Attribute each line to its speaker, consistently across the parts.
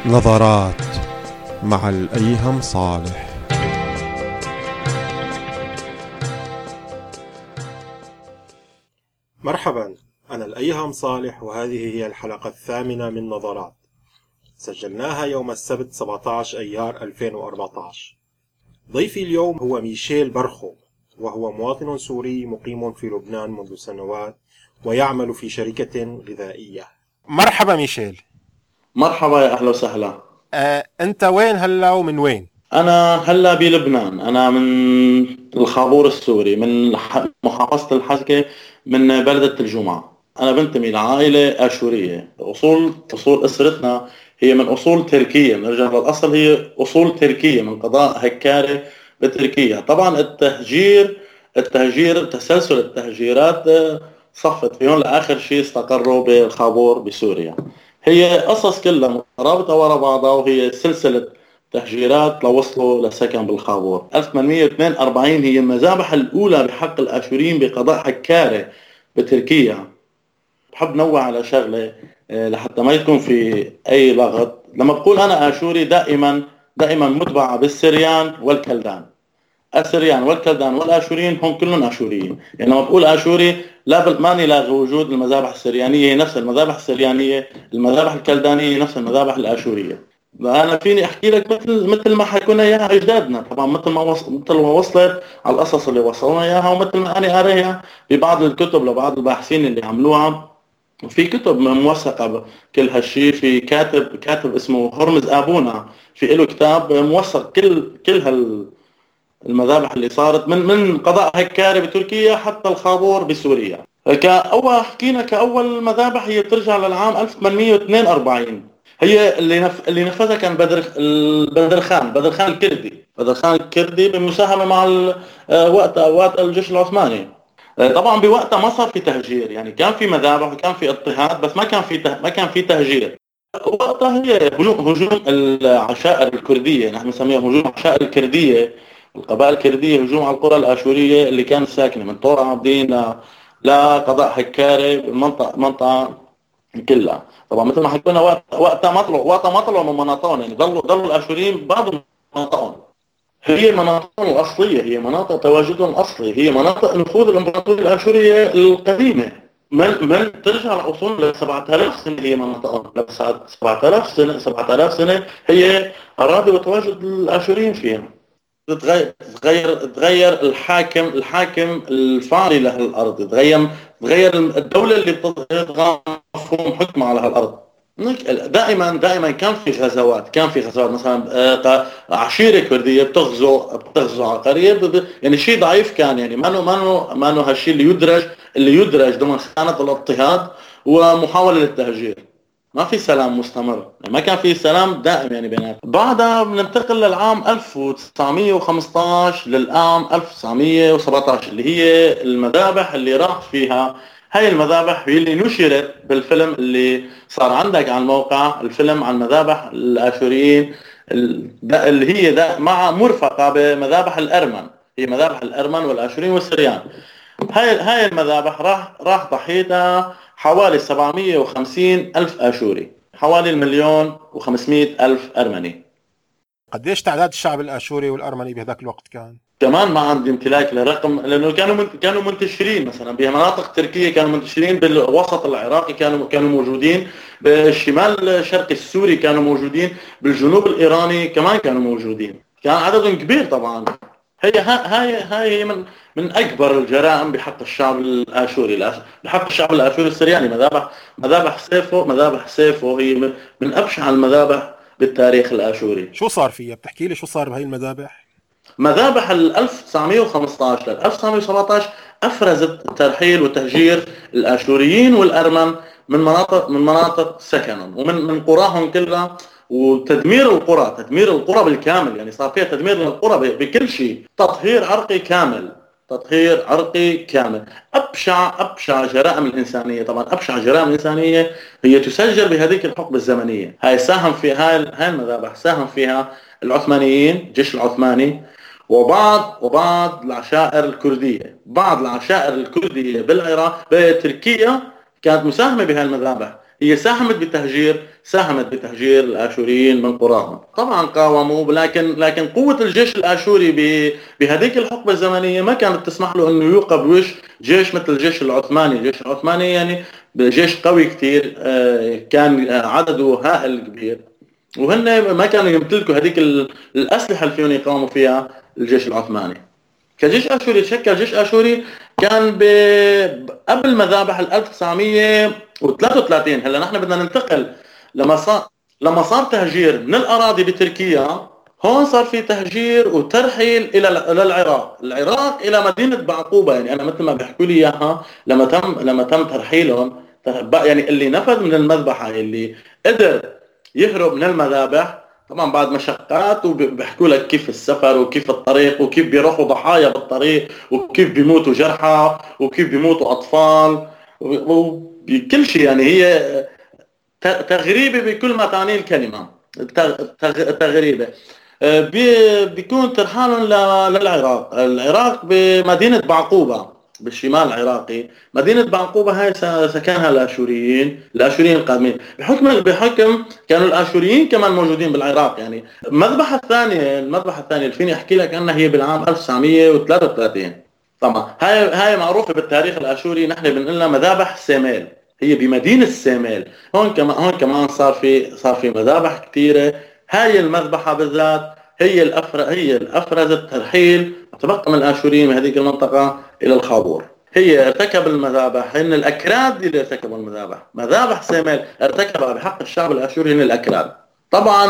Speaker 1: نظرات مع الأيهم صالح.
Speaker 2: مرحبا، أنا الأيهم صالح، وهذه هي الحلقة الثامنة من نظرات. سجلناها يوم السبت 17 أيار 2014. ضيفي اليوم هو ميشيل برخو، وهو مواطن سوري مقيم في لبنان منذ سنوات ويعمل في شركة غذائية. مرحبا ميشيل.
Speaker 3: مرحبا، يا أهلا وسهلا.
Speaker 2: أنت وين هلا ومن وين؟
Speaker 3: أنا هلا بلبنان، أنا من الخابور السوري، من محافظة الحسكة، من بلدة الجمعة. أنا بنتمي لعائلة آشورية. أصول أسرتنا هي من أصول تركية، نرجع للأصل، هي أصول تركية من قضاء هكاري بتركيا. طبعا التهجير تسلسل التهجيرات صفت فيهم لآخر شيء استقروا بالخابور بسوريا. هي قصص كلها مترابطة ورا بعضها، وهي سلسلة تهجيرات لوصلوا لسكن بالخابور. 1842 هي المذابح الأولى بحق الآشوريين بقضاء هكاري بتركيا. بحب نوع على شغلة لحتى ما يكون في أي لغط. لما بقول أنا آشوري دائما متبع بالسريان والكلدان. السريان والكلدان والآشوريين هم كلهم آشوريين. يعني لما بقول آشوري ماني لاغي وجود المذابح السريانية نفس المذابح السريانية، المذابح الكلدانية نفس المذابح الآشورية. أنا فيني أحكي لك مثل ما حكونا إياها أجدادنا، طبعا مثل ما وصلت على القصص اللي وصلنا إياها، ومثل ما أنا قاريها ببعض الكتب لبعض الباحثين اللي عملوها. في كتب موثقة كل هالشيء. في كاتب اسمه هرمز أبونا، في له كتاب موثق كل المذابح اللي صارت من قضاء هكاري بتركيا حتى الخابور بسوريا. حكينا كأول مذابح هي ترجع للعام 1842. هي اللي نفذها كان بدر خان الكردي بمساهمة مع وقت الجيش العثماني. طبعا بوقتها ما صار في تهجير، يعني كان في مذابح وكان في اضطهاد، بس ما كان في تهجير. وقتها هي هجوم العشائر الكردية، نحن نسميها هجوم العشائر الكردية، القبائل الكردية، هجوم على القرى الآشورية اللي كانت ساكنة من طور عابدين لقضاء هكاري، المنطقة كلها. طبعا مثل ما حكينا وقتها ما طلعوا من مناطقهم، يعني ضلوا الآشوريين بعض مناطقهم. هي مناطقهم الأصلية، هي مناطق تواجدهم الأصلي، هي مناطق نفوذ الإمبراطورية الآشورية القديمة. من ترجع الأصول ل 7000 سنة هي مناطقهم، 7000 سنة هي أراضي وتواجد الآشوريين فيها. تغير الحاكم الفعلي لهالارض، تغير الدوله اللي بتضغط مفهوم حكمها على هالارض. دائما كان في غزوات مثلا عشيره كرديه بتغزو على قريه، يعني شيء ضعيف كان، يعني ما انه هالشيء اللي يدرج ضمن خانه الاضطهاد ومحاوله للتهجير. ما في سلام مستمر، يعني ما كان في سلام دائم يعني بيناتهم. بعدها بننتقل للعام 1915 للعام 1917 اللي هي المذابح اللي راح فيها. هاي المذابح هي اللي نشرت بالفيلم اللي صار عندك على الموقع، الفيلم عن مذابح الآشوريين اللي هي مع مرفقة بمذابح الأرمن. هي مذابح الأرمن والآشوريين والسريان. هاي المذابح راح ضحيتها حوالي 750 ألف آشوري، حوالي 1,500,000 أرمني.
Speaker 2: قديش تعداد الشعب الآشوري والأرمني بهذاك الوقت كان؟
Speaker 3: كمان ما عندي امتلاك لرقم، لأنه كانوا منتشرين مثلا بمناطق تركية، كانوا منتشرين بالوسط العراقي، كانوا موجودين بالشمال الشرقي السوري، كانوا موجودين بالجنوب الإيراني، كمان كانوا موجودين. كان عددهم كبير طبعا. هاي من أكبر الجرائم بحق الشعب الآشوري، بحق الشعب الآشوري السرياني. مذابح سيفو هي من أبشع المذابح بالتاريخ الآشوري.
Speaker 2: شو صار فيها؟ بتحكي لي شو صار بهاي المذابح؟
Speaker 3: مذابح 1915 ل 1917 أفرزت ترحيل وتهجير الآشوريين والأرمن من مناطق سكنهم ومن قراهم كلها، وتدمير القرى بالكامل. يعني صار فيها تدمير للقرى بكل شيء، تطهير عرقي كامل. أبشع جرائم الإنسانية، طبعا أبشع جرائم الإنسانية هي تسجل بهذيك الحقبة الزمنية. هاي المذابح ساهم فيها العثمانيين، الجيش العثماني، وبعض العشائر الكردية. بالعراق، بتركيا كانت مساهمة بهاي المذابح. هي ساهمت بتهجير الآشوريين من قراهم. طبعا قاوموا، لكن قوة الجيش الآشوري بهذيك الحقبة الزمنية ما كانت تسمح له انه يوقف بوش جيش مثل الجيش العثماني. الجيش العثماني يعني جيش قوي كتير، كان عدده هائل كبير، وهن ما كانوا يمتلكوا هذيك الأسلحة اللي فيهم يقاوموا فيها الجيش العثماني. كجيش آشوري شكل جيش آشوري كان قبل مذابح 1933. هلا نحن بدنا ننتقل لما صار تهجير من الأراضي بتركيا. هون صار في تهجير وترحيل إلى العراق إلى مدينة بعقوبة. يعني أنا مثل ما بيحكوا لي إياها، لما تم ترحيلهم، يعني اللي نفذ من المذبحة، اللي قدر يهرب من المذابح، طبعا بعد مشقات، وبيحكوا لك كيف السفر وكيف الطريق وكيف بيروحوا ضحايا بالطريق وكيف بيموتوا جرحى وكيف بيموتوا أطفال وكل شيء. يعني هي تغريبة بكل ما تعنيه الكلمة، تغريبة. بيكون ترحالهم العراق بمدينة بعقوبة بالشمال العراقي. مدينة بعقوبة هاي سكنها الآشوريين القادمين. بحكم كانوا الآشوريين كمان موجودين بالعراق. يعني المذبحة الثانية اللي فيني أحكي لك عنها هي بالعام 1933. طبعا هاي معروفة بالتاريخ الآشوري، نحن بنقولها مذابح سيميل. هي بمدينة سيميل. هون كمان صار في مذابح كثيرة. هاي المذبحة بالذات هي الأفرزت ترحيل تبقى من الآشوريين من هذه المنطقة إلى الخابور. هي ارتكب المذابح هن الأكراد اللي ارتكبوا المذابح. مذابح سيميل ارتكبها بحق الشعب الآشوري هن الأكراد، طبعا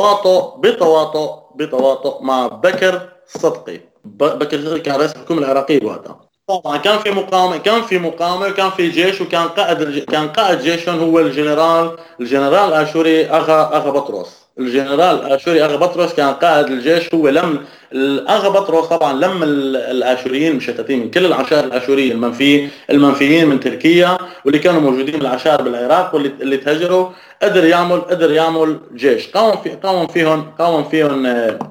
Speaker 3: بتواطؤ مع بكر الصدقي. بكر كان رئيس الحكومة العراقية وقتها. طبعا كان في مقاومة وكان في جيش، وكان قائد جيشهم هو الجنرال الآشوري أغا بطرس. الجنرال الآشوري أغا بطرس كان قائد الجيش. هو أغا بطرس طبعا لم الآشوريين المشتتين من كل العشائر الآشورية المنفيين من تركيا، واللي كانوا موجودين بالعشائر بالعراق واللي تهجروا. قدر يعمل جيش قاوم فيهم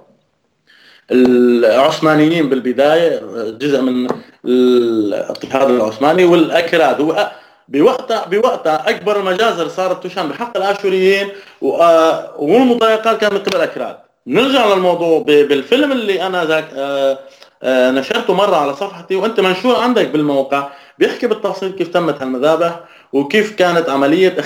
Speaker 3: العثمانيين بالبداية، جزء من الاضطهاد العثماني والأكراد. بوقتها أكبر المجازر صارت تشن بحق الآشوريين، والمضايقات كانت من قبل الأكراد. نرجع للموضوع. بالفيلم اللي أنا نشرته مرة على صفحتي وأنت منشور عندك بالموقع، بيحكي بالتفصيل كيف تمت هالمذابح وكيف كانت عملية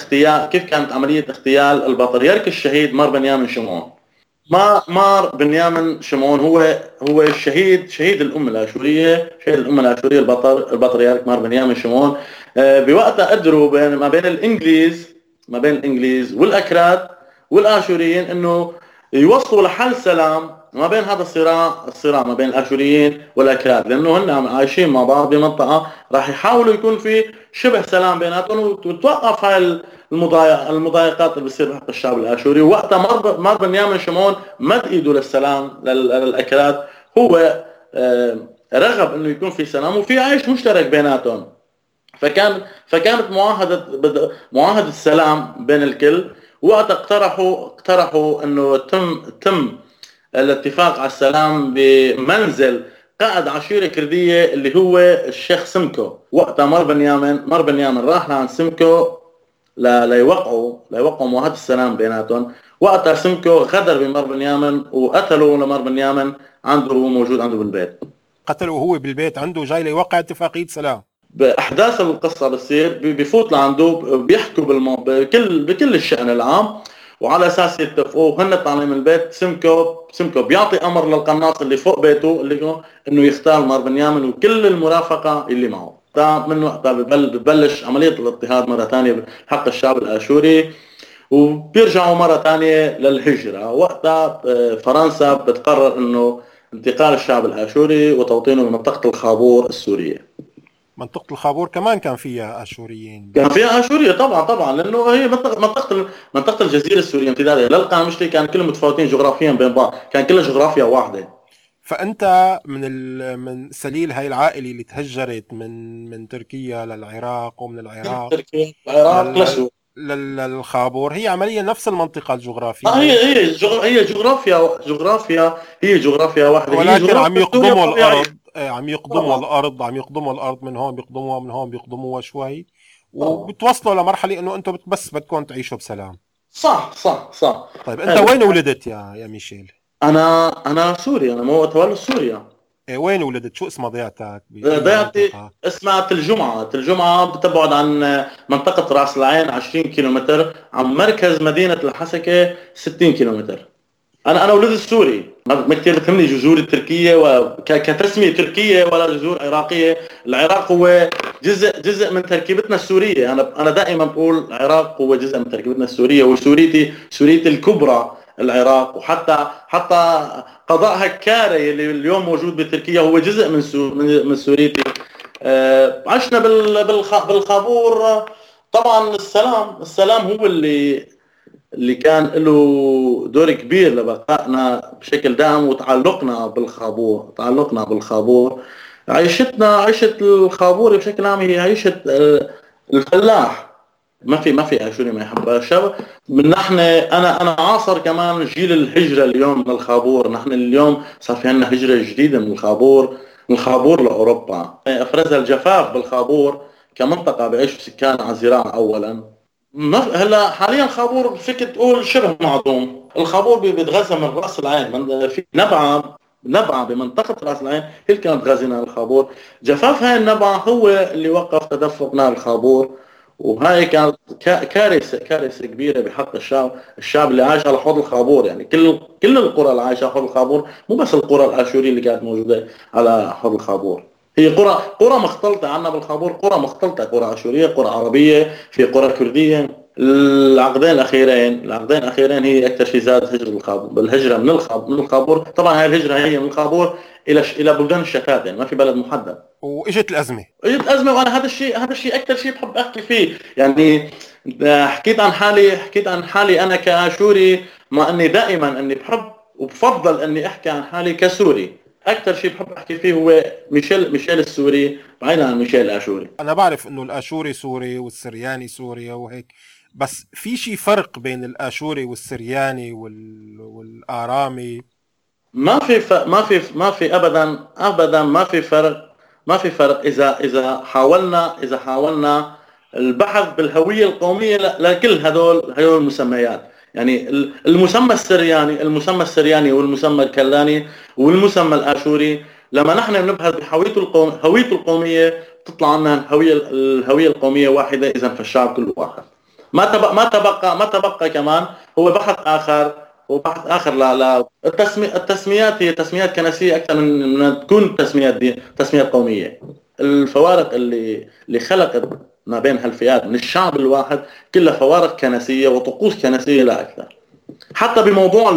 Speaker 3: اغتيال البطريرك الشهيد مار بنيامين شمعون. مار بنيامين شمعون هو شهيد الأمة الآشورية، البطريرك مار بنيامين شمعون. بوقتها قدروا ما بين الإنجليز والأكراد والآشوريين إنه يوصلوا لحل سلام ما بين هذا الصراع ما بين الآشوريين والأكراد، لأنه هن عايشين مع بعض بمنطقة راح يحاولوا يكون في شبه سلام بيناتهم وتوقف هاي المضايقات اللي بتصير بحق الشعب الآشوري. وقتها مار بنيامين شمعون مد ايده للسلام للأكراد. هو رغب انه يكون في سلام وفي عيش مشترك بيناتهم. فكانت معاهدة السلام بين الكل. وقت اقترحوا انه تم الاتفاق على السلام بمنزل قائد عشيرة كردية اللي هو الشيخ سمكو. وقتها مار بنيامين راح لعند سمكو ليوقعوا معاهدة السلام بيناتهم. وقتها سمكو غدر بمار بنيامين وقتلوا لمار بنيامين موجود عنده بالبيت.
Speaker 1: قتلوا هو بالبيت عنده جاي ليوقع اتفاقية سلام.
Speaker 3: بأحداث القصة بتصير بفوت لعنده بيحكوا بكل الشأن العام، وعلى أساس يتفقوا. وهن طالعين من البيت سمكو بيعطي أمر للقناص اللي فوق بيته إنه يختار مار بنيامين وكل المرافقة اللي معه. من وقتها ببلش عملية الاضطهاد مرة ثانية حق الشعب الآشوري، وبيرجعوا مرة ثانية للهجرة. وقتها فرنسا بتقرر إنه انتقال الشعب الآشوري وتوطينه بمنطقة الخابور السورية.
Speaker 1: منطقة الخابور كمان كان فيها آشوريين.
Speaker 3: كان فيها آشورية طبعا لأنه هي منطقة الجزيرة السورية امتدادها للقامشلي. كان كلهم متفاوتين جغرافيا بين بعض، كان كلها جغرافيا واحدة.
Speaker 1: فأنت من سليل هاي العائلة اللي تهجرت من تركيا للعراق ومن العراق للخابور، هي عمليا نفس المنطقة الجغرافية.
Speaker 3: هي جغرافيا واحدة،
Speaker 1: ولكن عم يقضموا الأرض. عم يقضموا الأرض من هون بيقضموها شوي وبتوصلوا لمرحله انه انتم بس بدكم تعيشوا بسلام.
Speaker 3: صح صح صح.
Speaker 1: طيب انت وين ولدت يا ميشيل؟
Speaker 3: انا سوري، انا مو تولد سوريا.
Speaker 1: إيه وين ولدت؟ شو اسمها ضيعتك؟ بأي
Speaker 3: ضيعتي
Speaker 1: منطقة؟
Speaker 3: اسمها تل جمعة بتبعد عن منطقة رأس العين 20 كيلومتر، عن مركز مدينة الحسكة 60 كيلومتر. أنا ولد سوري، ما كثير بتهمني جذور التركية كتسمية تركية ولا جذور عراقية. العراق هو جزء من تركيبتنا السورية. أنا دائما بقول العراق هو جزء من تركيبتنا السورية، وسوريتي الكبرى العراق. وحتى قضاء هكاري اللي اليوم موجود بتركيا هو جزء من سوريتي. عشنا بالخابور. طبعا السلام هو اللي كان له دور كبير لبقائنا بشكل دائم، وتعلقنا بالخابور. عيشة الخابور بشكل عام هي عيشة الفلاح. ما في اشوري ما يحبها الشباب. من نحن انا عاصر كمان جيل الهجرة اليوم من الخابور. نحن اليوم صار في عندنا هجرة جديدة من الخابور لاوروبا. افرزها الجفاف بالخابور كمنطقة بيعيشوا سكان على الزراعة اولا. هلا حاليا الخابور فيك تقول شبه معدوم. الخابور بيتغذى من راس العين، في نبعة بمنطقة راس العين هي اللي كانت غازينا الخابور. جفاف هاي النبعة هو اللي وقف تدفق نهر الخابور، وهاي كانت كارثة كبيرة بحق الشعب اللي عايش على حوض الخابور. يعني كل القرى اللي عايشة على حوض الخابور، مو بس القرى الآشورية اللي كانت موجودة على حوض الخابور. هي قرى مختلطة عنا بالخابور، قرى مختلطة، قرى آشورية، قرى عربية، في قرى كردية. العقدين الأخيرين هي أكثر شيء زاد هجرة الخابور. بالهجرة من الخابور. طبعا هاي الهجرة هي من الخابور إلى بلدان الشتات، يعني ما في بلد محدد.
Speaker 1: واجت الأزمة.
Speaker 3: وأنا هذا الشيء أكثر شيء بحب أحكي فيه. يعني حكيت عن حالي أنا كآشوري، مع أني دائما أني بحب وبفضل أني أحكي عن حالي كسوري. أكثر شيء بحب أحكي فيه هو ميشيل السوري، بعيدا عن ميشيل الآشوري.
Speaker 1: أنا بعرف إنه الآشوري سوري والسرياني سوريا وهيك، بس في شيء فرق بين الآشوري والسرياني والآرامي؟
Speaker 3: ما في أبدا ما في فرق إذا حاولنا البحث بالهوية القومية لكل هذول المسميات. يعني المسمى السرياني والمسمى الكلاني والمسمى الآشوري، لما نحن بنبحث بهويته القومية تطلع لنا الهوية القومية واحدة. إذا فالشعب كله واحد. ما تبقى كمان هو بحث آخر. لا التسميات هي تسميات كنسية أكثر من تكون تسميات قومية. الفوارق اللي خلقت ما بين هالفئات من الشعب الواحد كلها فوارق كنسية وطقوس كنسية لا أكثر. حتى بموضوع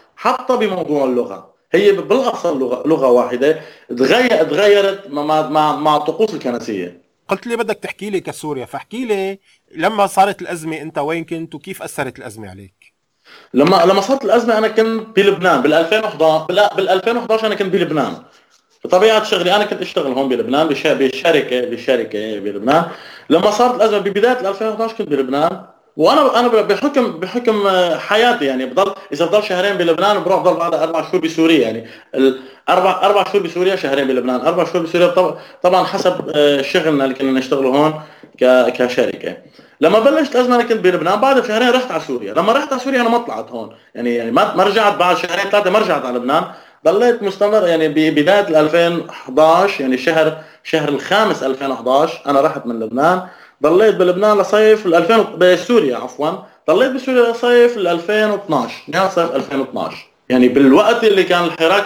Speaker 3: اللغة هي بالأصل لغة واحدة تغيرت مع الطقوس الكنسية.
Speaker 1: قلت لي بدك تحكي لي كسوريا، فاحكي لي لما صارت الأزمة أنت وين كنت وكيف أثرت الأزمة عليك؟
Speaker 3: لما صارت الأزمة أنا كنت بلبنان بال 2011 أنا كنت بلبنان. بطبيعة شغلي أنا كنت أشتغل هون بلبنان بشركة بلبنان. لما صارت الأزمة ببداية 2011 كنت بلبنان. وأنا بحكم حياتي، يعني إذا بضل شهرين بلبنان بروح ضل بعد 4 شهور بسوريا. يعني 4 شهور بسوريا، شهرين بلبنان. 4 شهور بسوريا طبعا حسب شغلنا اللي كنا نشتغله هون كشركة. لما بلشت الأزمة أنا كنت بلبنان، بعد شهرين رحت على سوريا. لما رحت على سوريا أنا ما طلعت هون، يعني ما رجعت بعد شهرين 3 ما رجعت على لبنان. ضليت مستمر يعني ببداية 2011، يعني شهر الخامس 2011 أنا رحت من لبنان. ضليت بلبنان لصيف بسوريا عفوا. ضليت بسوريا لصيف 2012، نهاية صيف 2012. يعني بالوقت اللي كان الحراك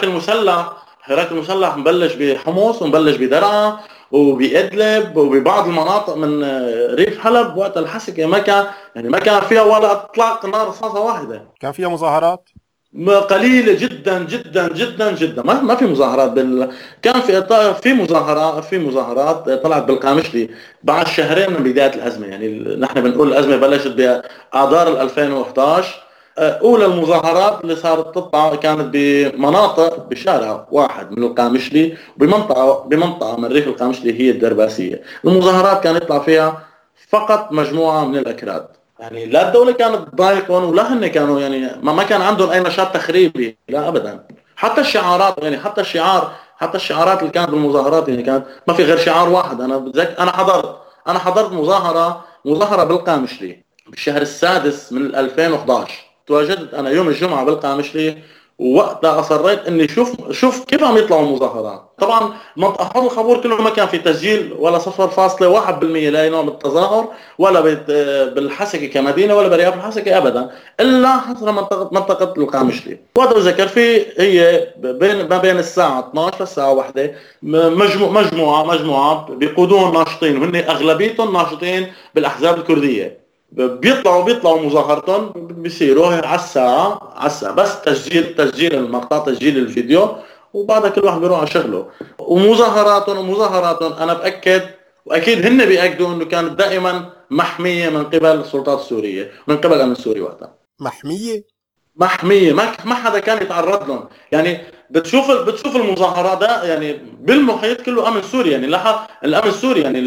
Speaker 3: المسلح مبلش بحمص ومبلش بدرعا وبإدلب وببعض المناطق من ريف حلب. وقت الحسكة ما كان فيها ولا اطلاق نار رصاصة واحدة.
Speaker 1: كان فيها مظاهرات؟
Speaker 3: قليلة جدا جدا جدا جدا. ما في مظاهرات كان في مظاهرات طلعت بالقامشلي بعد شهرين من بداية الأزمة. يعني نحن بنقول الأزمة بلشت بآذار 2011. أولى المظاهرات اللي صارت تطلع كانت بمناطق بشارع واحد من القامشلي، بمنطقة من ريف القامشلي هي الدرباسية. المظاهرات كان يطلع فيها فقط مجموعة من الأكراد. يعني لا الدولة كانت تضايقهم ولا هن كانوا، يعني ما كان عندهم أي نشاط تخريبي، لا أبدا. حتى الشعارات، يعني حتى الشعارات اللي كانت بالمظاهرات، يعني كانت ما في غير شعار واحد. أنا حضرت انا حضرت مظاهره بالقامشلي بالشهر السادس من 2011. تواجدت انا يوم الجمعه بالقامشلي، ووقتها اصريت اني شوف كيف عم يطلعوا المظاهرات. طبعا منطقه حوض الخابور كله ما كان في تسجيل ولا 0.1% لاي نوع من التظاهر، ولا بالحسكه كمدينه ولا برياض الحسكه ابدا، الا حصر منطقه القامشلي. وهذا بذكر فيه هي ما بين الساعه 12 للساعه 1 مجموعه بيقودون ناشطين، وهن اغلبيتهم ناشطين بالاحزاب الكرديه. بيطلعوا مظاهرتهم، بيصيروا على الساعة بس تسجيل المقطع، تسجيل الفيديو، وبعدها كل واحد بيروح على شغله. ومظاهراتهم انا باكد، واكيد هن بياكدوا انه كانت دائما محمية من قبل السلطات السورية، من قبل الامن السوري. وقتها محمية، ما حدا كان يتعرض لهم. يعني بتشوف المظاهرات ده يعني بالمحيط كله امن سوري، يعني الامن السوري، يعني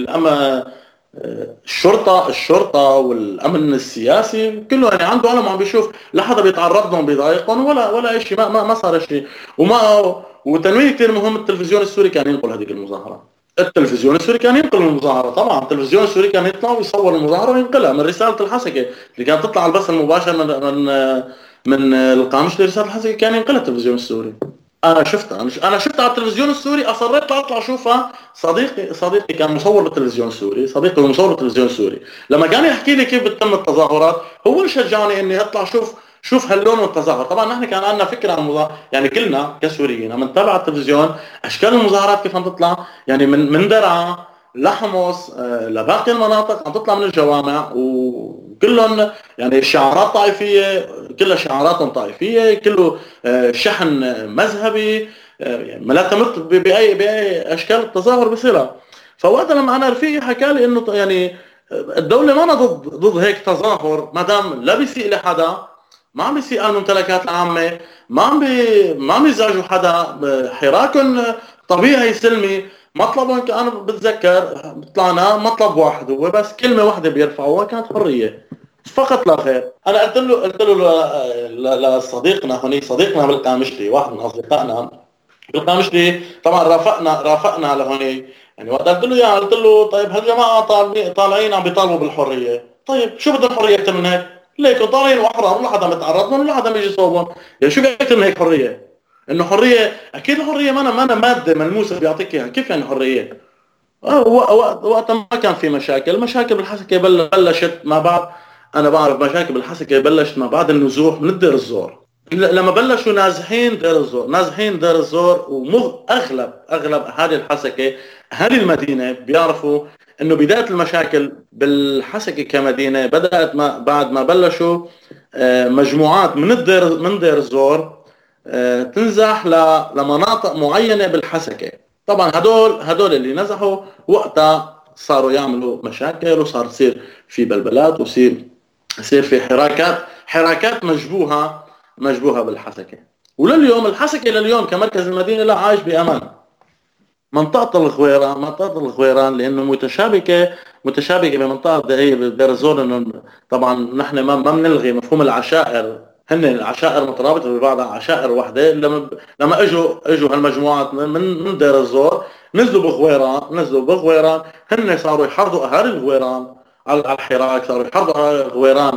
Speaker 3: الشرطة والأمن السياسي كله يعني عنده علم، عم بيشوف لا حدا بيتعرض لهم بيضايقهم ولا شيء، ما صار شيء. وتنويه كثير مهم، التلفزيون السوري كان ينقل هذه المظاهرة. التلفزيون السوري كان ينقل المظاهرة، طبعا التلفزيون السوري كان يطلع ويصور المظاهرة وينقلها من رسالة الحسكة اللي كانت تطلع على البث المباشر من القامش لرسالة الحسكة، كان ينقلها التلفزيون السوري. انا شفتها على التلفزيون السوري، اصريت اطلع اشوفها. صديقي كان مصور بالتلفزيون السوري، صديقي مصور بالتلفزيون السوري، لما كان يحكي لي كيف بتتم التظاهرات هو اللي شجعني اني اطلع شوف هاللون من التظاهر. طبعا نحن كان عندنا فكره عن المظاهر، يعني كلنا كسوريين عم نتابع التلفزيون اشكال المظاهرات كيف عم تطلع، يعني من درعا لحمص لباقي المناطق عم تطلع من الجوامع، وكلهم يعني شعارات طائفيه، كلها شعاراتهم طائفيه، كله شحن مذهبي، يعني ما لا تمت باي اشكال التظاهر بصله. فوقتها لما انا رفيقي حكى لي انه يعني الدوله ما أنا ضد هيك تظاهر، ما دام لا بيسيء لحدا، ما عم بيسيء على الممتلكات العامه، ما عم يزعجوا حدا، حراكهم طبيعي سلمي. مطلبهم كان بتذكر طلعنا مطلب واحد، هو بس كلمه واحده بيرفعوها، كانت حريه فقط لا غير. انا قلت له لصديقنا هونيك، صديقنا بالقامشلي، واحد من اصدقائنا بالقامشلي، طبعا رافقنا على هونيك. يعني وقت قلت له طيب هالجماعه طالعين عم بيطالبوا بالحريه، طيب شو بدهم حريه اكثر من هيك؟ ليكوا طالعين واحرار، ولا حدا متعرض لهم ولا حدا بيجي يصوبهم، يعني شو اكثر من هيك حريه؟ انه حريه، اكيد الحريه ما أنا ماده ملموسه بيعطيك اياها، كيف يعني حريه؟ وقت ما كان في مشاكل بالحسكه بلشت ما بعد. انا بعرف مشاكل بالحسكه بلشت ما بعد النزوح من الدير الزور، لما بلشوا نازحين دير الزور. اغلب اهالي الحسكه، اهالي المدينه بيعرفوا انه بدايه المشاكل بالحسكه كمدينه بدات بعد ما بلشوا مجموعات من دير الزور تنزح لمناطق معينه بالحسكه. طبعا هدول اللي نزحوا وقتها صاروا يعملوا مشاكل، وصار تصير في بلبلات، يصير في حراكات مشبوهه بالحسكه. ولليوم الحسكه كمركز المدينه لا عايش بامان. منطقه الغويران لانه متشابكه بمنطقه دير الزور، انه طبعا نحن ما بنلغي مفهوم العشائر، هن العشائر مترابطه ببعضها، عشائر وحده. لما اجوا هالمجموعات من دير الزور، نزلوا بغويران، هن صاروا يحرضوا اهالي الغويران على الحراك، صاروا يحرضوا اهالي الغويران.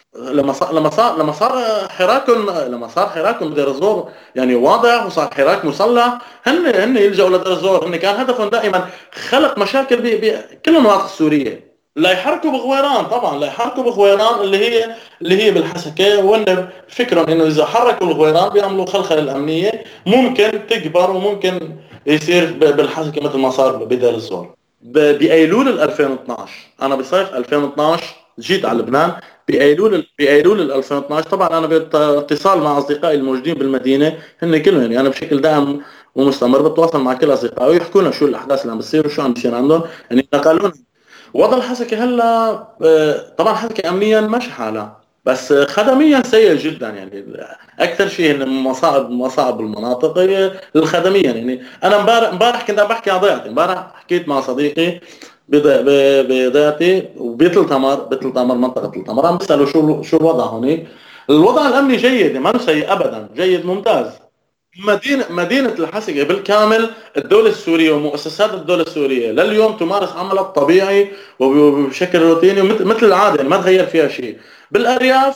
Speaker 3: لما صار حراكهم بدير الزور يعني واضح، وصار حراك مسلح، هن يلجأوا لدير الزور. هن كان هدفهم دائما خلق مشاكل بكل المناطق السوريه، لا يحركوا بغويران. طبعا لا يحركوا بغويران اللي هي بالحسكه، وان فكرهم انه اذا حركوا الغويران بيعملوا خلخله الامنيه، ممكن تكبر وممكن يصير بالحسكه مثل ما صار بدير الزور. بايلول 2012، انا بصيف 2012 جيت على لبنان. بايلول 2012 طبعا انا باتصال مع اصدقائي الموجودين بالمدينه، هن كلهم يعني انا بشكل دائم ومستمر بتواصل مع كل اصدقائي، ويحكوا لنا شو الاحداث اللي عم بتصير وشو عم بيصير عندهم. يعني نقلوا لنا وضع الحسكه هلا. طبعا حسكه امنيا ماشي حالها، بس خدميا سيء جدا. يعني اكثر شيء ان مصائب المناطق هي الخدميا. يعني انا امبارح كنت عم بحكي عن ضيعتي، امبارح حكيت مع صديقي بضيعتي وبتل تمر منطقه تل تمر، عم بساله شو الوضع هونيك. الوضع الامني جيد، ما سيء ابدا، جيد ممتاز. مدينة الحسكة بالكامل الدولة السورية ومؤسسات الدولة السورية لليوم تمارس عملها الطبيعي وبشكل روتيني مثل العادة، يعني ما تغير فيها شيء. بالأرياف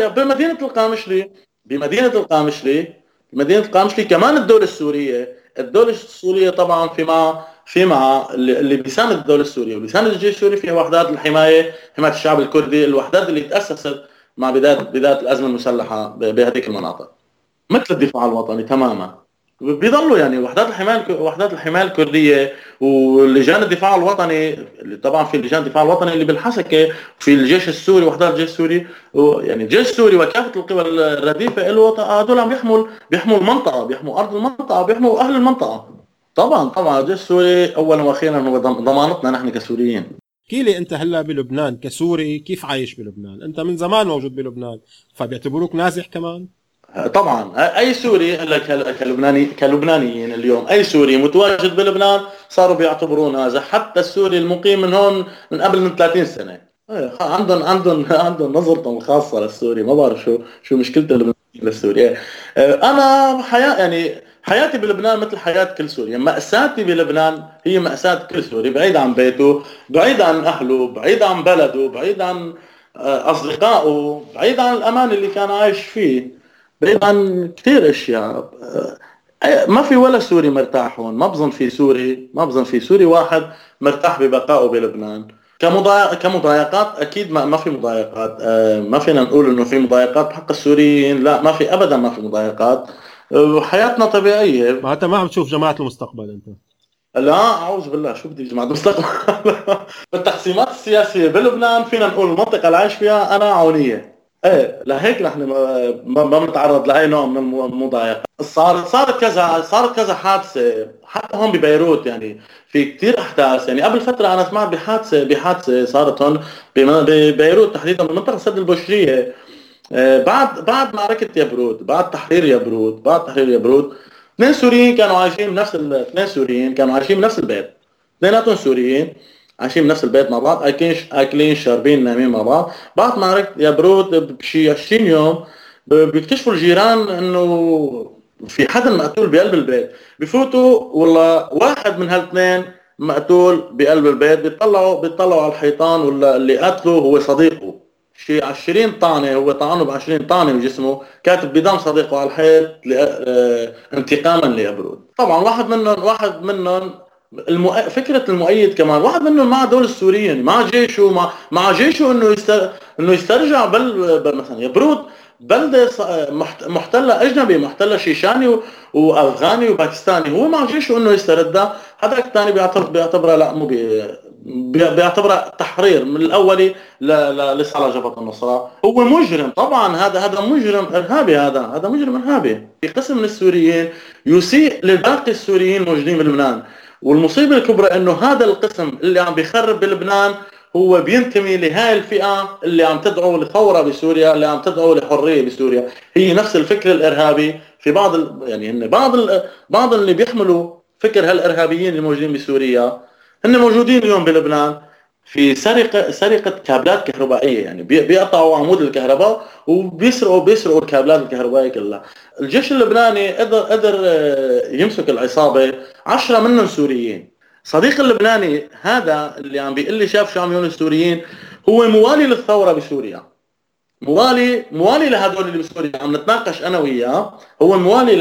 Speaker 3: بمدينة القامشلي كمان الدولة السورية طبعا في مع اللي بيساند الدولة السورية وبيساند الجيش السوري في وحدات الحماية، حماية الشعب الكردي، الوحدات اللي تأسست مع بداية الأزمة المسلحة بهذيك المناطق، مثل الدفاع الوطني تماما. بيضلوا يعني وحدات الحماية الكردية ولجان الدفاع الوطني، اللي طبعا في لجان الدفاع الوطني اللي بالحسكة، وفي الجيش السوري وحدات الجيش السوري، يعني الجيش السوري وكافة القوى الرديفة هذول عم بيحموا المنطقة، بيحموا أرض المنطقة، بيحموا أهل المنطقة. طبعا الجيش السوري أولا وأخيرا هو ضمانتنا نحن كسوريين.
Speaker 1: احكي لي انت هلا بلبنان كسوري كيف عايش بلبنان؟ انت من زمان موجود بلبنان، فبيعتبروك نازح كمان؟
Speaker 3: طبعا اي سوري كلبنانيين اليوم، اي سوري متواجد بلبنان صاروا بيعتبروه نازح، حتى السوري المقيم من هون من قبل من 30 سنه عندهم نظرتهم الخاصه للسوري. ما بعرف شو مشكلته اللبنانيين للسوري. انا حياتي بلبنان مثل حياة كل سوري، مأساتي بلبنان هي مأساة كل سوري، بعيد عن بيته، بعيد عن أهله، بعيد عن بلده، بعيد عن أصدقائه، بعيد عن الأمان اللي كان عايش فيه، بعيد عن كثير أشياء. ما في ولا سوري مرتاح هون، ما بظن في سوري واحد مرتاح ببقائه بلبنان. كمضايقات اكيد ما في مضايقات. ما فينا نقول انه في مضايقات بحق السوريين، لا ما في ابدا، ما في مضايقات. حياتنا طبيعيه.
Speaker 1: ما انت ما عم تشوف جماعه المستقبل انت؟
Speaker 3: لا اعوذ بالله، شو بدي جماعه المستقبل؟ بالتقسيمات السياسيه بلبنان فينا نقول المنطقه اللي عايش فيها انا عونيه. ايه لهيك نحن ما بنتعرض لاي نوع من المضايقات. صارت كذا حادثه حتى هون ببيروت، يعني في كثير احداث. يعني قبل فتره انا سمعت بحادثه صارت هون ببيروت تحديدا بمنطقه سد البشريه، بعد معركه يبرود، بعد تحرير يبرود. اثنين سوريين كانوا عايشين بنفس البيت، اثنيناتهم سوريين عايشين بنفس البيت مع بعض، اكلين شاربين نايمين مع بعض. بعد معركة يبرود بشي 20 يوم بيكتشفوا الجيران انه في حدا مقتول بقلب البيت. بفوتوا والله واحد من هالاثنين مقتول بقلب البيت، بيطلعوا على الحيطان، ولا اللي قتله هو صديقه، شي 20 طعنة، هو طعنه ب20 طعنة بجسمه، كاتب بدم صديقه على الحيط انتقاما ليبرود. طبعا واحد منهم فكرة المؤيد كمان، واحد منهم مع دول السوريين، مع جيشه انه يسترجع مثلا يبرود بلدة محتلة اجنبي، محتلة شيشاني وافغاني وباكستاني، هو مع جيشه انه يستردها. هذاك الثاني بيعتبره لا، مو بيعتبره تحرير من الاولي لصالح جبهة النصرة. هو مجرم طبعا، هذا مجرم ارهابي، هذا مجرم ارهابي. في قسم من السوريين يسيء لباقي السوريين الموجودين بلبنان، والمصيبة الكبرى انه هذا القسم اللي عم بيخرب بلبنان هو بينتمي لهاي الفئة اللي عم تدعو لثورة بسوريا، اللي عم تدعو لحرية بسوريا. هي نفس الفكر الارهابي في يعني ان بعض اللي بيحملوا فكر هالارهابيين الموجودين بسوريا هن موجودين اليوم بلبنان في سرقة كابلات كهربائية، يعني بيقطعوا عمود الكهرباء وبيسرقوا الكابلات الكهربائية كلها. الجيش اللبناني قدر يمسك العصابة، 10 منهم سوريين. صديق اللبناني هذا اللي عم بيقول لي شاف شو عم يعملوا السوريين، هو موالي للثورة بسوريا، موالي لهدول اللي بسوريا عم نتناقش انا وياه، هو موالي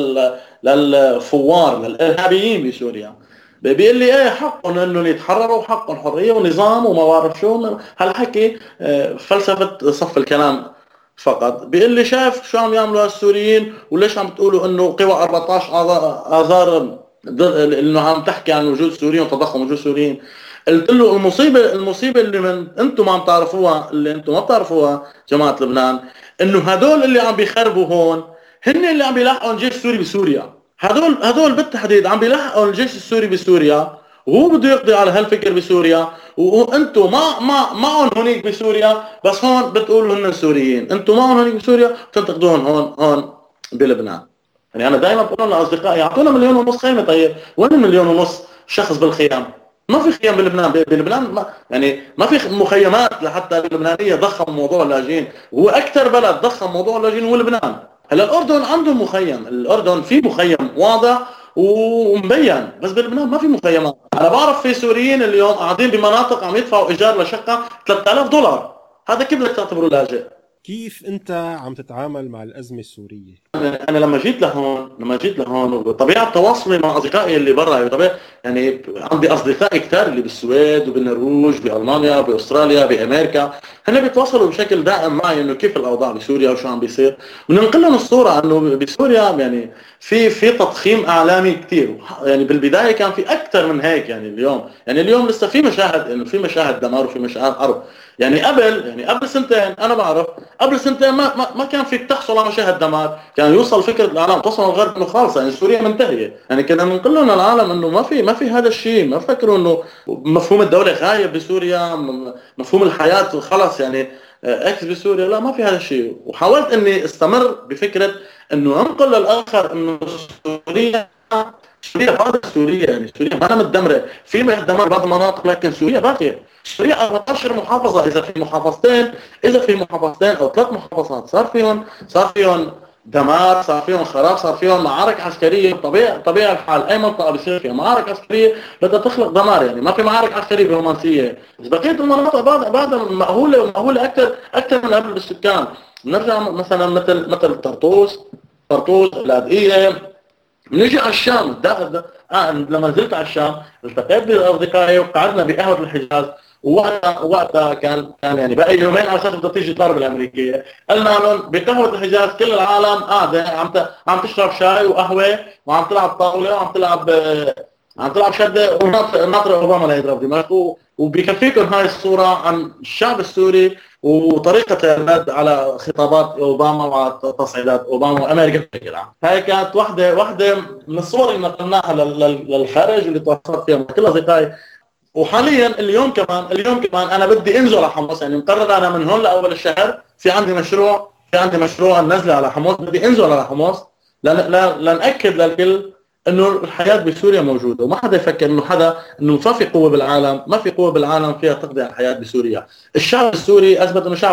Speaker 3: للفوار للارهابيين بسوريا. بيقول لي ايه حقهم انه يتحرروا، حقهم حريه ونظام وما بعرف شو هالحكي، فلسفه صف الكلام فقط. بيقول لي شايف شو عم يعملوا السوريين، وليش عم تقولوا انه قوى 14 اذار انه عم تحكي عن وجود سوريين وتضخم وجود سوريين. قلت له المصيبه اللي انتم ما بتعرفوها، اللي انتم ما بتعرفوها جماعه لبنان، انه هدول اللي عم بيخربوا هون هن اللي عم بيلاحقوا الجيش السوري بسوريا. هدول بالتحديد عم بيلاحقوا الجيش السوري بسوريا، وهو بده يقضي على هالفكر بسوريا، وانتم معهم هونيك بسوريا، بس هون بتقولوا هن سوريين. انتم معهم هونيك بسوريا بتنتقدون هون بلبنان. يعني انا دائما بقول لاصدقائي يعطونا 1.5 مليون خيمه. طيب وين 1.5 مليون شخص بالخيام؟ ما في خيام بلبنان ما في مخيمات لحتى اللبنانيه ضخم موضوع اللاجئين، هو اكثر بلد ضخم موضوع اللاجئين هو لبنان. هلا الأردن عندهم مخيم، الأردن في مخيم واضح ومبين، بس بلبنان ما في مخيمات. أنا بعرف في سوريين اليوم قاعدين بمناطق عم يدفعوا إيجار لشقة $3000. هذا كيف بدك تعتبره لاجئ؟
Speaker 1: كيف انت عم تتعامل مع الازمه السوريه؟
Speaker 3: انا لما جيت لهون وطبيعه تواصلي مع اصدقائي اللي برا، طبيعة يعني عندي اصدقاء كثار اللي بالسويد وبالنرويج بالمانيا باستراليا بامريكا، هن بيتواصلوا بشكل دائم معي انه كيف الاوضاع بسوريا وشو عم بيصير، وننقل لهم الصوره انه بسوريا يعني في تضخيم اعلامي كثير. يعني بالبدايه كان في اكثر من هيك، يعني اليوم لسه في مشاهد، انه في مشاهد دمار وفي مشاهد حرب. يعني قبل سنتين انا بعرف، قبل سنتين ما كان فيك تحصل على مشاهد دمار، كان يوصل فكره الاعلام توصل الغرب انه خالص يعني سوريا منتهيه. يعني كنا بنقول لهم العالم انه ما في هذا الشيء، ما فكروا انه مفهوم الدوله غايب بسوريا، مفهوم الحياه خلص يعني اكس بسوريا، لا ما في هذا الشيء. وحاولت اني استمر بفكره انه انقل للاخر انه سوريا بعد سوريا، يعني سوريا ما متدمره، في دمار بعض المناطق لكن سوريا باقيه. سوريا 14 محافظه، اذا في محافظتين او 3 محافظات صار فيهم دمار، صار فيهم خراب، صار فيهم معارك عسكريه. طبيعي الحال اي منطقه بصير فيها معارك عسكريه بدها تخلق دمار، يعني ما في معارك عسكريه برومانسيه. بقيه المناطق بعد مأهوله اكثر من قبل بالسكان. بنرجع مثلا مثل طرطوس، اللاذقيه. بنجي على الشام لما نزلت على الشام التقيت باصدقائي وقعدنا بقهوه الحجاز، ووقتها كان يعني بقى يومين على اساس بدها تيجي الضربه الامريكيه. قلنا لهم بقهوه الحجاز كل العالم قاعده عم تشرب شاي وقهوه وعم تلعب طاوله وعم تلعب شده وناطر اوباما ليضرب دماغه، وبيكفيكم هاي الصوره عن الشعب السوري وطريقة الرد على خطابات أوباما وعلى تصعيدات أوباما وأمريكا بشكل عام. هاي كانت واحدة من الصور اللي نقلناها للخارج واللي تواصلت فيها مع كل أصدقائي. وحاليا اليوم كمان أنا بدي أنزل على حمص، يعني مقرر أنا من هون لأول الشهر في عندي مشروع النزلة على حمص. بدي أنزل على حمص لنأكد للكل انه الحياه بسوريا موجوده، وما حدا يفكر انه ما في قوه بالعالم فيها تقضي على الحياه بسوريا. الشعب السوري اثبت انه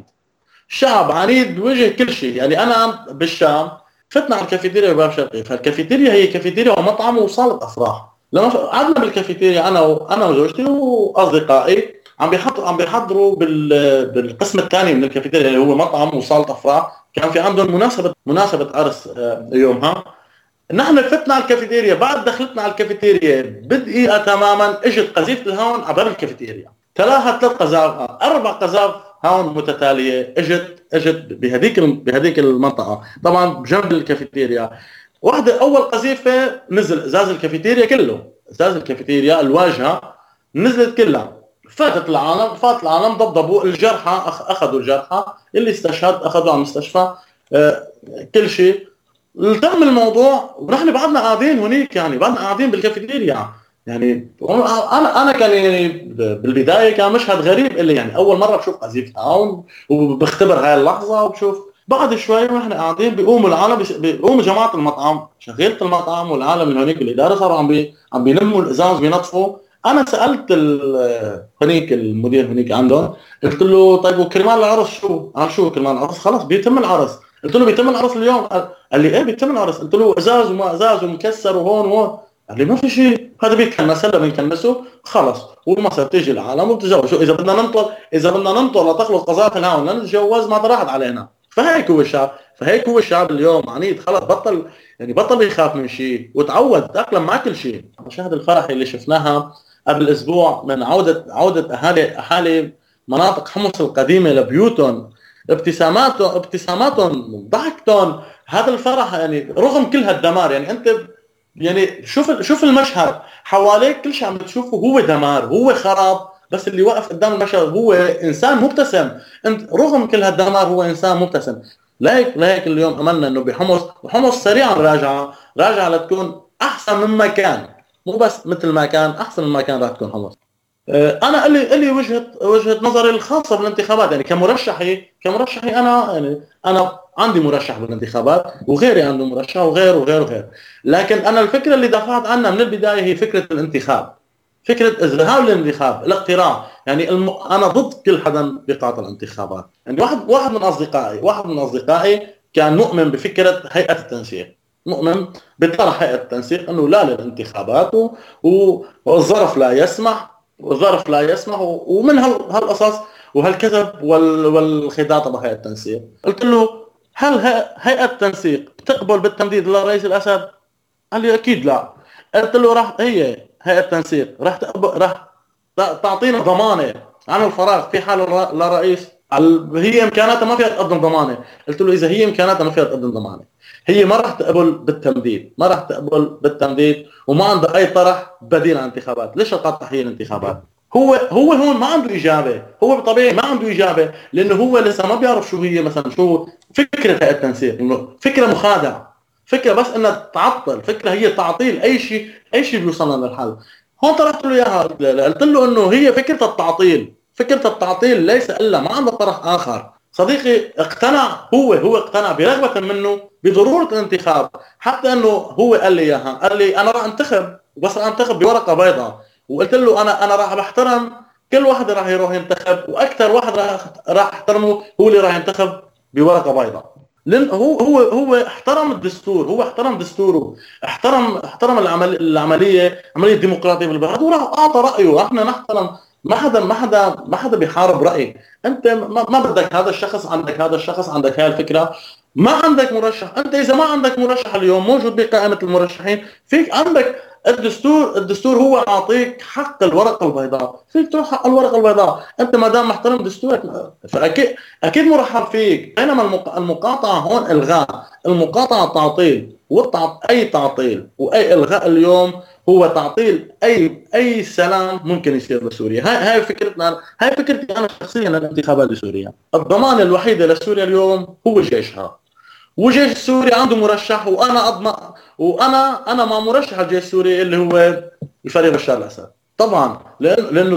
Speaker 3: شعب عنيد بوجه كل شيء. يعني انا بالشام فتنا على الكافيتيريا بباب شرقي، فالكافيتيريا هي كافيتيريا ومطعم وصاله افراح. لما قعدنا بالكافيتيريا انا وزوجتي واصدقائي عم بيحضروا بالقسم الثاني من الكافيتيريا اللي هو مطعم وصاله افراح. كان في عندهم مناسبه عرس يومها. نحن فتنا على الكافيتيريا، بعد دخلتنا على الكافيتيريا بدقيقة تماما اجت قذيفة الهون على باب الكافيتيريا. تلاها 3 قذائف 4 قذائف هون متتالية اجت بهذيك المنطقة، طبعا بجنب الكافيتيريا. واحدة أول قذيفة نزل ازاز الكافيتيريا الواجهة نزلت كلها. فات العالم ضبضبوا الجرحى، أخذوا الجرحى اللي استشهد أخذوا على المستشفى. كل شيء تم الموضوع ونحن بعدنا قاعدين هنيك، يعني بعدنا قاعدين بالكافيتيريا. يعني انا كان يعني بالبدايه كان مشهد غريب اللي يعني اول مره بشوف قذيفه هون وبختبر هاي اللحظه، وبشوف بعد شوي ونحن قاعدين بيقوموا العالم، بيقوموا جماعه المطعم، شغيله المطعم والعالم اللي هنيك بالاداره صاروا عم بيلموا الازاز بينظفوا. انا سالت هنيك المدير هنيك عندهم، قلت له طيب وكرمال العرس شو كرمال العرس؟ خلص بيتم العرس. قلت له بيتم العرس اليوم؟ قال لي ايه بيتم العرس. قلت له ازاز وما ازاز ومكسر وهون. قال لي ما في شيء، هذا بيتكنس هلا بنكنسه خلص والمصر تيجي العالم وبتتجوز. شو اذا بدنا ننطر لتخلص قذائف الهون نتجوز ما راحت علينا. فهيك هو الشعب اليوم عنيد، خلص بطل يخاف من شيء وتعود تأقلم مع كل شيء. مشاهد الفرح اللي شفناها قبل اسبوع من عودة اهالي مناطق حمص القديمة لبيوتهم، ابتساماتهم ضحكتهم، هذا الفرح يعني رغم كل هالدمار. يعني انت يعني شوف المشهد حواليك، كل شيء عم تشوفه هو دمار، هو خراب، بس اللي واقف قدام المشهد هو انسان مبتسم. انت رغم كل هالدمار هو انسان مبتسم. لهيك اليوم املنا انه بحمص سريعا راجعه لتكون احسن مما كان، مو بس مثل ما كان، احسن مما كان راح تكون حمص. انا لي وجهه نظري الخاصه بالانتخابات. يعني كمرشحي انا عندي مرشح بالانتخابات وغيري عنده مرشح وغير. لكن انا الفكره اللي دفعت عنها من البدايه هي فكره الانتخاب، فكره ازدهار الانتخاب، الاقتراع. يعني انا ضد كل حدا بيقاطع الانتخابات. يعني واحد من اصدقائي كان مؤمن بفكرة هيئة التنسيق، مؤمن بطرح هيئة التنسيق أنه لا للانتخابات والظرف لا يسمح، والظرف لا يسمح، ومن هالقصص وهالكذب والخداع تبع هيئة التنسيق. قلت له هل هيئة التنسيق تقبل بالتمديد للرئيس الأسد؟ قال لي أكيد لا. قلت له هي هيئة التنسيق راح تعطينا ضمانة عن الفراغ في حال لا رئيس؟ هي امكاناتها ما فيها تقدم ضمانه. قلت له اذا هي امكاناتها ما فيها تقدم ضمانه، هي ما راح تقبل بالتمديد، ما راح تقبل بالتمديد، وما عندها اي طرح بديل عن الانتخابات. ليش القطع هي الانتخابات؟ هو هون ما عنده اجابه، هو بطبيعي ما عنده اجابه، لانه هو لسه ما بيعرف شو هي مثلا شو فكره هيئه التنسيق، انه فكره مخادعه، فكره بس انها تعطل، فكره هي تعطيل اي شيء بيوصلنا للحل. هون طرحت له اياها، قلت له انه هي فكره التعطيل، فكرة التعطيل ليس إلا ما عنده طرح آخر. صديقي اقتنع، هو اقتنع برغبة منه بضرورة الانتخاب، حتى أنه هو قال لي إياها، قال لي أنا راح أنتخب، بس راح أنتخب بورقة بيضاء. وقلت له أنا راح بحترم كل واحد راح يروح ينتخب، وأكثر واحد راح أحترمه هو اللي راح ينتخب بورقة بيضاء، لأن هو احترم الدستور، هو احترم دستوره، احترم العملية الديمقراطية بالبلد، وراح أعطى رأيه. احنا نحترم، ما حدا بيحارب رأيك. انت ما بدك هذا الشخص، عندك هذا الشخص، عندك هاي الفكرة، ما عندك مرشح. انت اذا ما عندك مرشح اليوم موجود بقائمة المرشحين، فيك عندك الدستور هو اعطيك حق الورقة البيضاء، فيك تروح حق الورقة البيضاء. انت ما دام محترم دستورك فاكيد مرحب فيك. بينما المقاطعة هون الغاء، المقاطعة تعطيل، اي تعطيل واي الغاء اليوم هو تعطيل اي سلام ممكن يصير بسوريا. هاي فكرتنا، هاي فكرتي انا شخصيا للانتخابات بسوريا. الضمان الوحيد لسوريا اليوم هو جيشها، وجيش السوري عنده مرشح، وانا اضمن، وانا مع مرشح الجيش السوري اللي هو الفريق بشار الاسد. طبعا لانه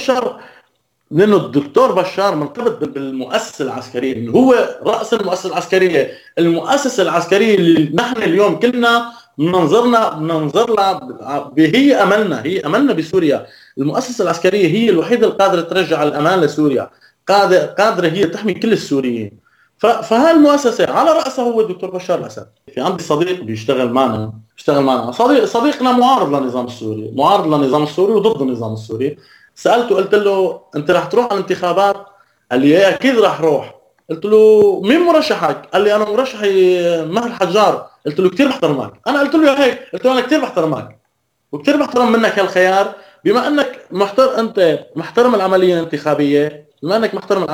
Speaker 3: الدكتور بشار مرتبط بالمؤسسة العسكرية، اللي هو رأس المؤسسة العسكرية، المؤسسة العسكرية اللي نحن اليوم كلنا بننظر لها، هي أملنا بسوريا. المؤسسة العسكرية هي الوحيدة القادرة ترجع الأمان لسوريا، قادرة هي تحمي كل السوريين. فهالمؤسسة على رأسها هو الدكتور بشار الأسد. في عندي صديق بيشتغل معنا صديقنا معارض للنظام السوري وضد النظام السوري. سألته قلت له أنت رح تروح على الانتخابات؟ قال لي إيه أكيد رح روح. قلت له مين مرشحك؟ قال لي أنا مرشحي ماهر حجار. قلت له كثير بحترمك. أنا قلت له هيك، قلت له أنا كثير بحترمك وكثير بحترم منك هالخيار، بما أنك أنت محترم العملية الانتخابية، بما أنك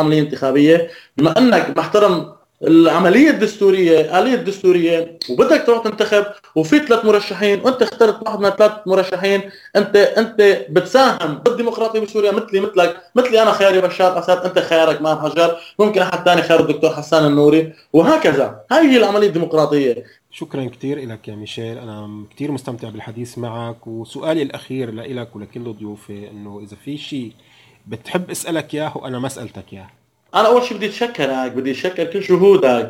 Speaker 3: محترم العملية الدستورية، آلية الدستورية، وبدك تروح تنتخب، وفي 3 مرشحين وانت اخترت واحد من 3 مرشحين، انت بتساهم بالديمقراطية بسوريا مثلي انا خياري بشار اسد، انت خيارك ماهر حجار، ممكن احد ثاني خيار الدكتور حسان النوري، وهكذا. هاي هي العملية الديمقراطية.
Speaker 1: شكرا كتير لك يا ميشيل، أنا كتير مستمتع بالحديث معك. وسؤالي الأخير لك ولكل ضيوفي، إنه إذا في شيء بتحب أسألك إياه وأنا ما سألتك إياه.
Speaker 3: انا اول شيء بدي اتشكر كل جهودك،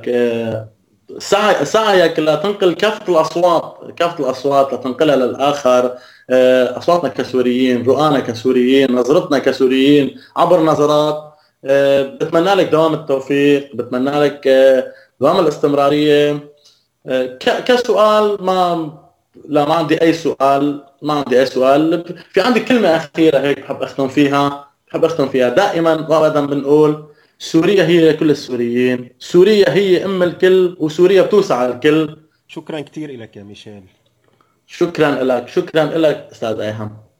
Speaker 3: سعيك لتنقل كافة الاصوات لتنقلها للاخر، اصواتنا كسوريين، رؤانا كسوريين، نظرتنا كسوريين عبر نظرات. بتمنى لك دوام التوفيق، بتمنى لك دوام الاستمرارية. كسؤال ما عندي اي سؤال، في عندي كلمة أخيرة هيك بحب أختم فيها. دائما وابدا بنقول سوريا هي كل السوريين، سوريا هي ام الكل، وسوريا بتوسع على الكل.
Speaker 1: شكرا كتير لك يا ميشيل.
Speaker 3: شكرا لك استاذ ايهم.